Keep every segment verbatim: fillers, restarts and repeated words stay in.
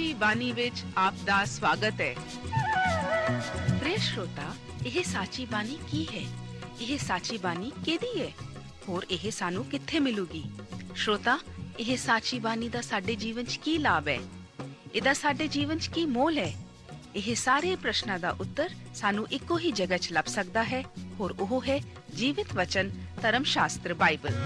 ਸਾਚੀ ਬਾਣੀ ਵਿੱਚ ਆਪ ਦਾ ਸਵਾਗਤ ਹੈ। प्रिय श्रोता, ਇਹ ਸਾਚੀ ਬਾਣੀ ਕੀ ਹੈ? ਇਹ ਸਾਚੀ ਬਾਣੀ ਕਿਹਦੀ ਹੈ? ਹੋਰ ਇਹ ਸਾਨੂੰ ਕਿੱਥੇ ਮਿਲੂਗੀ? श्रोता, ਇਹ ਸਾਚੀ ਬਾਣੀ ਦਾ ਸਾਡੇ ਜੀਵਨ 'ਚ ਕੀ ਲਾਭ ਹੈ? ਇਹਦਾ ਸਾਡੇ ਜੀਵਨ 'ਚ ਕੀ ਮੋਲ ਹੈ? ਇਹ ਸਾਰੇ ਪ੍ਰਸ਼ਨਾਂ ਦਾ ਉੱਤਰ ਸਾਨੂੰ ਇੱਕੋ ਹੀ ਜਗ੍ਹਾ 'ਚ ਲੱਭ ਸਕਦਾ ਹੈ, ਹੋਰ ਉਹ ਹੈ ਜੀਵਿਤ ਵਚਨ ਧਰਮ ਸ਼ਾਸਤਰ ਬਾਈਬਲ।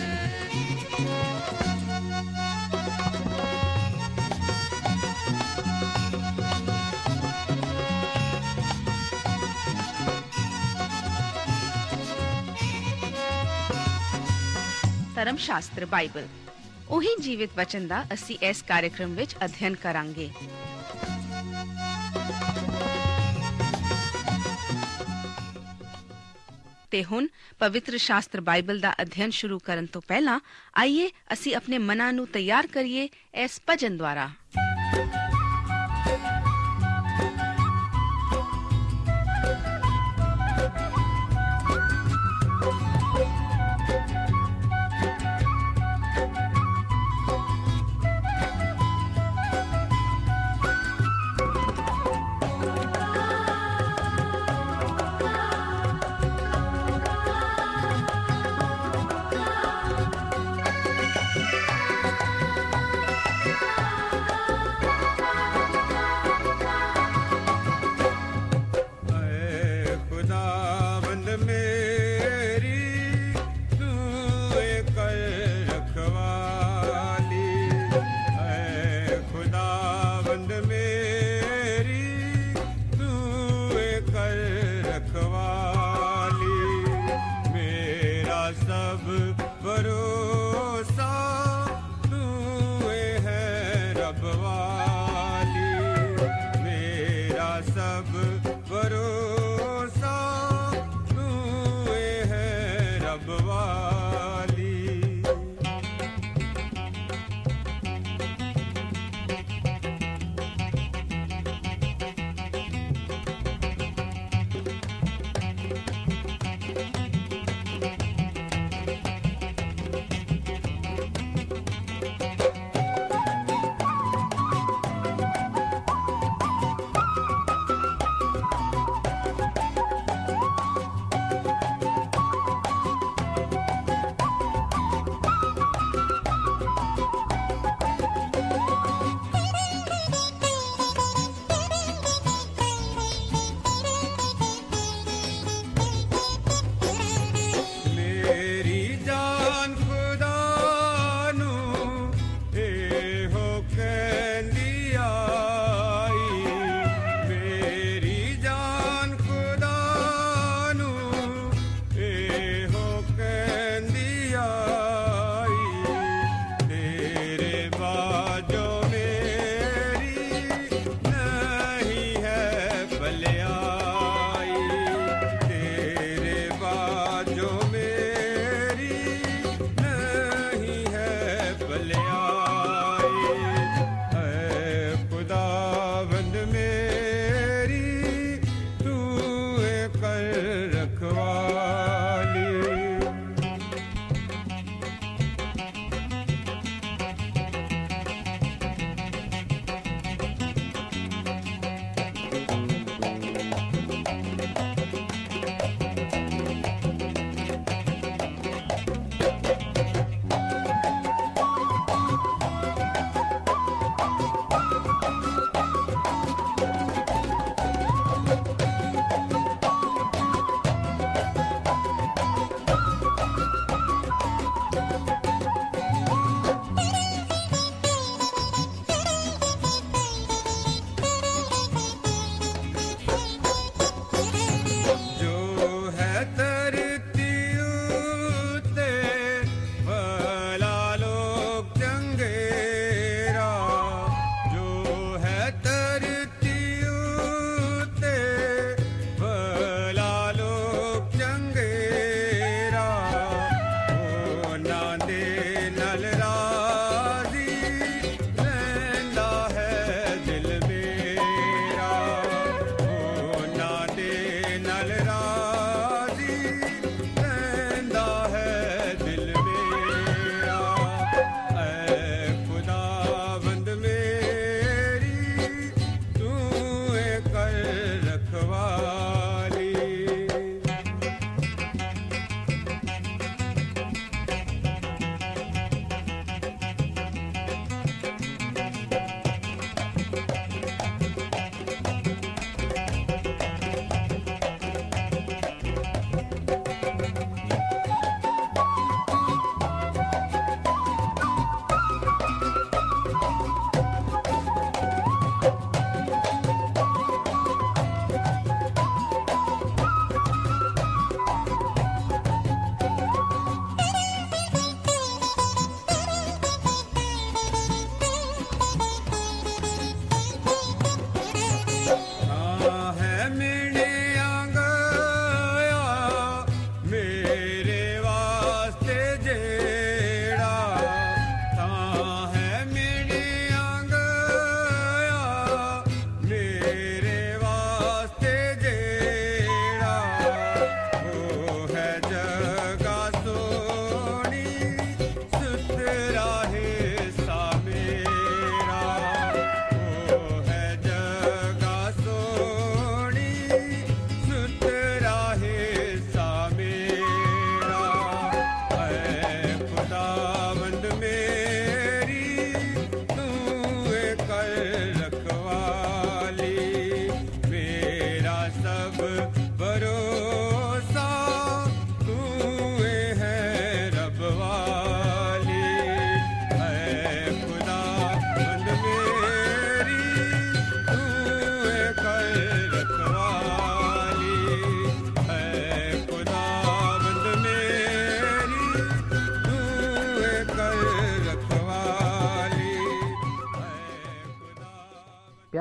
ਧਰਮ ਸ਼ਾਸਤਰ ਬਾਈਬਲ ਉਹੀ ਜੀਵਿਤ ਵਚਨ ਦਾ ਅਸੀਂ ਇਸ ਕਾਰਜਕ੍ਰਮ ਵਿੱਚ ਅਧਿਐਨ ਕਰਾਂਗੇ। ਤੇ ਹੁਣ ਪਵਿੱਤਰ ਸ਼ਾਸਤਰ ਬਾਈਬਲ ਦਾ ਅਧਿਐਨ ਸ਼ੁਰੂ ਕਰਨ ਤੋਂ ਪਹਿਲਾਂ ਆਈਏ ਅਸੀਂ ਆਪਣੇ ਮਨਾਂ ਨੂੰ ਤਿਆਰ ਕਰੀਏ ਇਸ ਭਜਨ ਦੁਆਰਾ।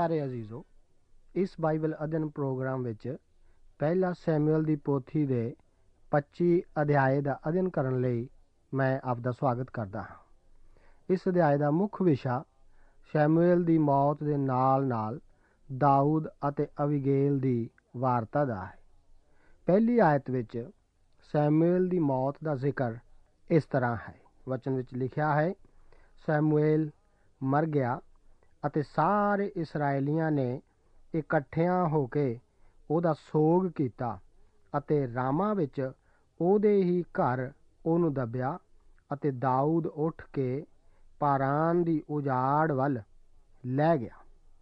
ਪਿਆਰੇ ਅਜ਼ੀਜ਼ੋ, ਇਸ ਬਾਈਬਲ ਅਧਿਐਨ ਪ੍ਰੋਗਰਾਮ ਵਿੱਚ ਪਹਿਲਾ ਸੈਮੂਅਲ ਦੀ ਪੋਥੀ ਦੇ ਪੱਚੀ ਅਧਿਆਏ ਦਾ ਅਧਿਐਨ ਕਰਨ ਲਈ ਮੈਂ ਆਪ ਦਾ ਸਵਾਗਤ ਕਰਦਾ ਹਾਂ। ਇਸ ਅਧਿਆਏ ਦਾ ਮੁੱਖ ਵਿਸ਼ਾ ਸੈਮੂਅਲ ਦੀ ਮੌਤ ਦੇ ਨਾਲ ਨਾਲ ਦਾਊਦ ਅਤੇ ਅਬੀਗੈਲ ਦੀ ਵਾਰਤਾ ਦਾ ਹੈ। ਪਹਿਲੀ ਆਇਤ ਵਿੱਚ ਸੈਮੂਅਲ ਦੀ ਮੌਤ ਦਾ ਜ਼ਿਕਰ ਇਸ ਤਰ੍ਹਾਂ ਹੈ। ਵਚਨ ਵਿੱਚ ਲਿਖਿਆ ਹੈ, ਸੈਮੂਅਲ ਮਰ ਗਿਆ ਅਤੇ ਸਾਰੇ ਇਸਰਾਏਲੀਆਂ ਨੇ ਇਕੱਠਿਆਂ ਹੋ ਕੇ ਉਹਦਾ ਸੋਗ ਕੀਤਾ ਅਤੇ ਰਾਮਾਂ ਵਿੱਚ ਉਹਦੇ ਹੀ ਘਰ ਉਹਨੂੰ ਦੱਬਿਆ ਅਤੇ ਦਾਊਦ ਉੱਠ ਕੇ ਪਾਰਾਨ ਦੀ ਉਜਾੜ ਵੱਲ ਲੈ ਗਿਆ।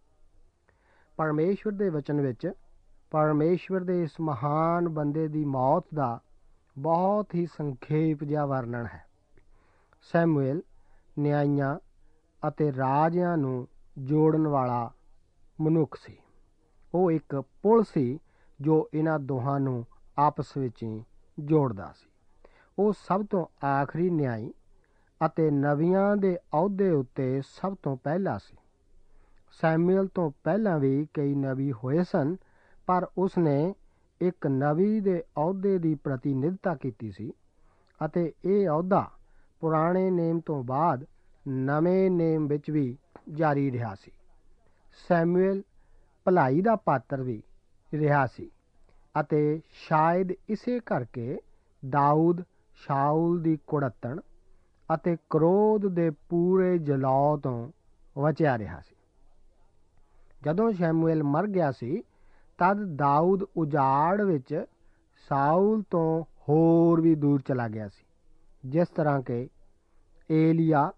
ਪਰਮੇਸ਼ਵਰ ਦੇ ਵਚਨ ਵਿੱਚ ਪਰਮੇਸ਼ਵਰ ਦੇ ਇਸ ਮਹਾਨ ਬੰਦੇ ਦੀ ਮੌਤ ਦਾ ਬਹੁਤ ਹੀ ਸੰਖੇਪ ਜਿਹਾ ਵਰਣਨ ਹੈ। ਸੈਮੂਅਲ ਨਿਆਂਇਆਂ ਅਤੇ ਰਾਜਿਆਂ ਨੂੰ ਜੋੜਨ ਵਾਲਾ ਮਨੁੱਖ ਸੀ। ਉਹ ਇੱਕ ਪੁਲ ਸੀ ਜੋ ਇਹਨਾਂ ਦੋਹਾਂ ਨੂੰ ਆਪਸ ਵਿੱਚ ਹੀ ਜੋੜਦਾ ਸੀ। ਉਹ ਸਭ ਤੋਂ ਆਖਰੀ ਨਿਆਂਈ ਅਤੇ ਨਵੀਆਂ ਦੇ ਅਹੁਦੇ ਉੱਤੇ ਸਭ ਤੋਂ ਪਹਿਲਾ ਸੀ। ਸੈਮੂਅਲ ਤੋਂ ਪਹਿਲਾਂ ਵੀ ਕਈ ਨਬੀ ਹੋਏ ਸਨ, ਪਰ ਉਸਨੇ ਇੱਕ ਨਬੀ ਦੇ ਅਹੁਦੇ ਦੀ ਪ੍ਰਤੀਨਿਧਤਾ ਕੀਤੀ ਸੀ ਅਤੇ ਇਹ ਅਹੁਦਾ ਪੁਰਾਣੇ ਨੇਮ ਤੋਂ ਬਾਅਦ ਨਵੇਂ ਨੇਮ ਵਿੱਚ ਵੀ ਜਾਰੀ ਰਿਹਾ ਸੀ। ਸੈਮੂਅਲ ਭਲਾਈ ਦਾ ਪਾਤਰ ਵੀ ਰਿਹਾ ਸੀ ਅਤੇ ਸ਼ਾਇਦ ਇਸੇ ਕਰਕੇ ਦਾਊਦ ਸ਼ਾਊਲ ਦੀ ਕੁੜੱਤਣ ਅਤੇ ਕ੍ਰੋਧ ਦੇ ਪੂਰੇ ਜਲਾਅ ਤੋਂ ਬਚਿਆ ਰਿਹਾ ਸੀ। ਜਦੋਂ ਸੈਮੂਅਲ ਮਰ ਗਿਆ ਸੀ ਤਦ ਦਾਊਦ ਉਜਾੜ ਵਿੱਚ ਸਾਊਲ ਤੋਂ ਹੋਰ ਵੀ ਦੂਰ ਚਲਾ ਗਿਆ ਸੀ, ਜਿਸ ਤਰ੍ਹਾਂ ਕਿ ਏਲੀਆ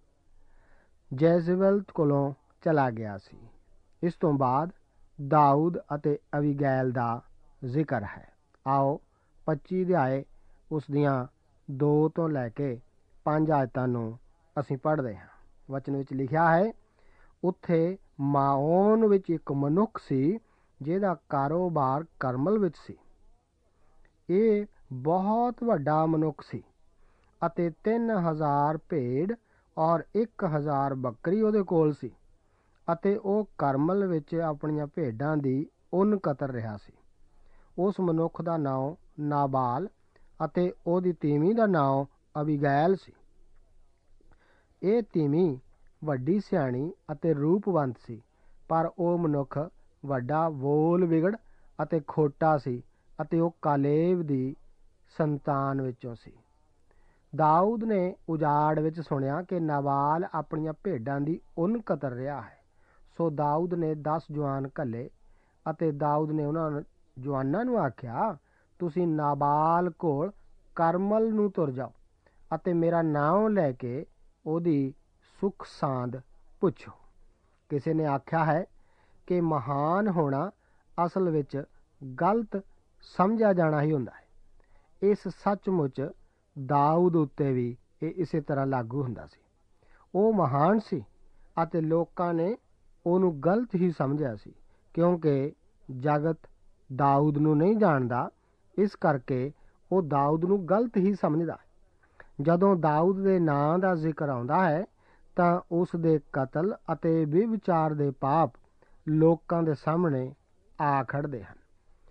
ਜੈਜ਼ਬਲ ਕੋਲੋਂ ਚਲਾ ਗਿਆ ਸੀ। ਇਸ ਤੋਂ ਬਾਅਦ ਦਾਊਦ ਅਤੇ ਅਬੀਗੈਲ ਦਾ ਜ਼ਿਕਰ ਹੈ। ਆਓ ਪੱਚੀ ਅਧਿਆਏ ਉਸ ਦੀਆਂ ਦੋ ਤੋਂ ਲੈ ਕੇ ਪੰਜ ਆਇਤਾਂ ਨੂੰ ਅਸੀਂ ਪੜ੍ਹਦੇ ਹਾਂ। ਵਚਨ ਵਿੱਚ ਲਿਖਿਆ ਹੈ, ਉੱਥੇ ਮਾਓਨ ਵਿੱਚ ਇੱਕ ਮਨੁੱਖ ਸੀ ਜਿਹਦਾ ਕਾਰੋਬਾਰ ਕਰਮਲ ਵਿੱਚ ਸੀ। ਇਹ ਬਹੁਤ ਵੱਡਾ ਮਨੁੱਖ ਸੀ ਅਤੇ ਤਿੰਨ ਹਜ਼ਾਰ ਭੇਡ ਔਰ ਇੱਕ ਹਜ਼ਾਰ ਬੱਕਰੀ ਉਹਦੇ ਕੋਲ ਸੀ ਅਤੇ ਉਹ ਕਰਮਲ ਵਿੱਚ ਆਪਣੀਆਂ ਭੇਡਾਂ ਦੀ ਉੱਨ ਕਤਰ ਰਿਹਾ ਸੀ। ਉਸ ਮਨੁੱਖ ਦਾ ਨਾਂ ਨਾਬਾਲ ਅਤੇ ਉਹਦੀ ਤੀਵੀਂ ਦਾ ਨਾਂ ਅਬੀਗੈਲ ਸੀ। ਇਹ ਤੀਵੀਂ ਵੱਡੀ ਸਿਆਣੀ ਅਤੇ ਰੂਪਵੰਤ ਸੀ, ਪਰ ਉਹ ਮਨੁੱਖ ਵੱਡਾ ਬੋਲ ਵਿਗੜ ਅਤੇ ਖੋਟਾ ਸੀ ਅਤੇ ਉਹ ਕਾਲੇਬ ਦੀ ਸੰਤਾਨ ਵਿੱਚੋਂ ਸੀ। ਦਾਊਦ ਨੇ ਉਜਾੜ ਵਿੱਚ ਸੁਣਿਆ ਕਿ ਨਾਬਾਲ ਆਪਣੀਆਂ ਭੇਡਾਂ ਦੀ ਉੱਨ ਕਤਰ ਰਿਹਾ ਹੈ। ਸੋ ਦਾਊਦ ਨੇ ਦਸ ਜਵਾਨ ਘੱਲੇ ਅਤੇ ਦਾਊਦ ਨੇ ਉਹਨਾਂ ਜਵਾਨਾਂ ਨੂੰ ਆਖਿਆ, ਤੁਸੀਂ ਨਾਬਾਲ ਕੋਲ ਕਰਮਲ ਨੂੰ ਤੁਰ ਜਾਓ ਅਤੇ ਮੇਰਾ ਨਾਮ ਲੈ ਕੇ ਉਹਦੀ ਸੁੱਖ ਸਾਂਦ ਪੁੱਛੋ। ਕਿਸੇ ਨੇ ਆਖਿਆ ਹੈ ਕਿ ਮਹਾਨ ਹੋਣਾ ਅਸਲ ਵਿੱਚ ਗਲਤ ਸਮਝਿਆ ਜਾਣਾ ਹੀ ਹੁੰਦਾ ਹੈ। ਇਸ ਸੱਚਮੁੱਚ ਦਾਊਦ ਉੱਤੇ ਵੀ ਇਹ ਇਸੇ ਤਰ੍ਹਾਂ ਲਾਗੂ ਹੁੰਦਾ ਸੀ। ਉਹ ਮਹਾਨ ਸੀ ਅਤੇ ਲੋਕਾਂ ਨੇ ਉਹਨੂੰ ਗਲਤ ਹੀ ਸਮਝਿਆ ਸੀ, ਕਿਉਂਕਿ ਜਗਤ ਦਾਊਦ ਨੂੰ ਨਹੀਂ ਜਾਣਦਾ, ਇਸ ਕਰਕੇ ਉਹ ਦਾਊਦ ਨੂੰ ਗਲਤ ਹੀ ਸਮਝਦਾ। ਜਦੋਂ ਦਾਊਦ ਦੇ ਨਾਂ ਦਾ ਜ਼ਿਕਰ ਆਉਂਦਾ ਹੈ ਤਾਂ ਉਸ ਦੇ ਕਤਲ ਅਤੇ ਵਿਭਚਾਰ ਦੇ ਪਾਪ ਲੋਕਾਂ ਦੇ ਸਾਹਮਣੇ ਆ ਖੜ੍ਹਦੇ ਹਨ।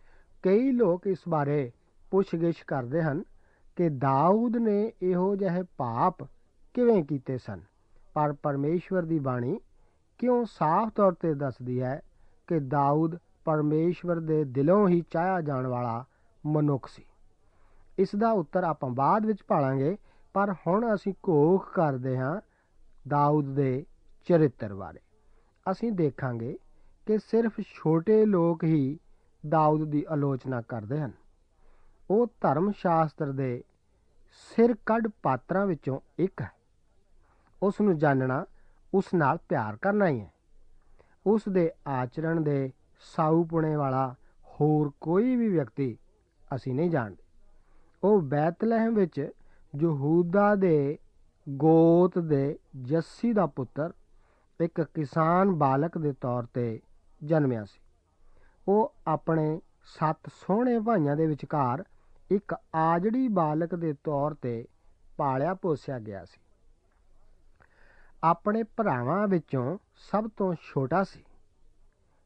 ਕਈ ਲੋਕ ਇਸ ਬਾਰੇ ਪੁੱਛ-ਗਿੱਛ ਕਰਦੇ ਹਨ ਕਿ ਦਾਊਦ ਨੇ ਇਹੋ ਜਿਹੇ ਪਾਪ ਕਿਵੇਂ ਕੀਤੇ ਸਨ, ਪਰ ਪਰਮੇਸ਼ਵਰ ਦੀ ਬਾਣੀ ਕਿਉਂ ਸਾਫ਼ ਤੌਰ 'ਤੇ ਦੱਸਦੀ ਹੈ ਕਿ ਦਾਊਦ ਪਰਮੇਸ਼ਵਰ ਦੇ ਦਿਲੋਂ ਹੀ ਚਾਹਿਆ ਜਾਣ ਵਾਲਾ ਮਨੁੱਖ ਸੀ। ਇਸ ਦਾ ਉੱਤਰ ਆਪਾਂ ਬਾਅਦ ਵਿੱਚ ਭਾਲਾਂਗੇ, ਪਰ ਹੁਣ ਅਸੀਂ ਘੋਖ ਕਰਦੇ ਹਾਂ ਦਾਊਦ ਦੇ ਚਰਿੱਤਰ ਬਾਰੇ। ਅਸੀਂ ਦੇਖਾਂਗੇ ਕਿ ਸਿਰਫ ਛੋਟੇ ਲੋਕ ਹੀ ਦਾਊਦ ਦੀ ਆਲੋਚਨਾ ਕਰਦੇ ਹਨ। ਉਹ ਧਰਮ ਸ਼ਾਸਤਰ ਦੇ ਸਿਰ ਕੱਢ ਪਾਤਰਾਂ ਵਿੱਚੋਂ ਇੱਕ ਹੈ। ਉਸ ਨੂੰ ਜਾਣਨਾ ਉਸ ਨਾਲ ਪਿਆਰ ਕਰਨਾ ਹੀ ਹੈ। ਉਸ ਦੇ ਆਚਰਣ ਦੇ ਸਾਊਪੁਣੇ ਵਾਲਾ ਹੋਰ ਕੋਈ ਵੀ ਵਿਅਕਤੀ ਅਸੀਂ ਨਹੀਂ ਜਾਣਦੇ। ਉਹ ਬੈਤਲਹਿਮ ਵਿੱਚ ਯਹੂਦਾ ਦੇ ਗੋਤ ਦੇ ਜੱਸੀ ਦਾ ਪੁੱਤਰ ਇੱਕ ਕਿਸਾਨ ਬਾਲਕ ਦੇ ਤੌਰ 'ਤੇ ਜਨਮਿਆ ਸੀ। ਉਹ ਆਪਣੇ ਸੱਤ ਸੋਹਣੇ ਭਾਈਆਂ ਦੇ ਵਿਚਕਾਰ ਇੱਕ ਆਜੜੀ ਬਾਲਕ ਦੇ ਤੌਰ 'ਤੇ ਪਾਲਿਆ ਪੋਸਿਆ ਗਿਆ ਸੀ। ਆਪਣੇ ਭਰਾਵਾਂ ਵਿੱਚੋਂ ਸਭ ਤੋਂ ਛੋਟਾ ਸੀ।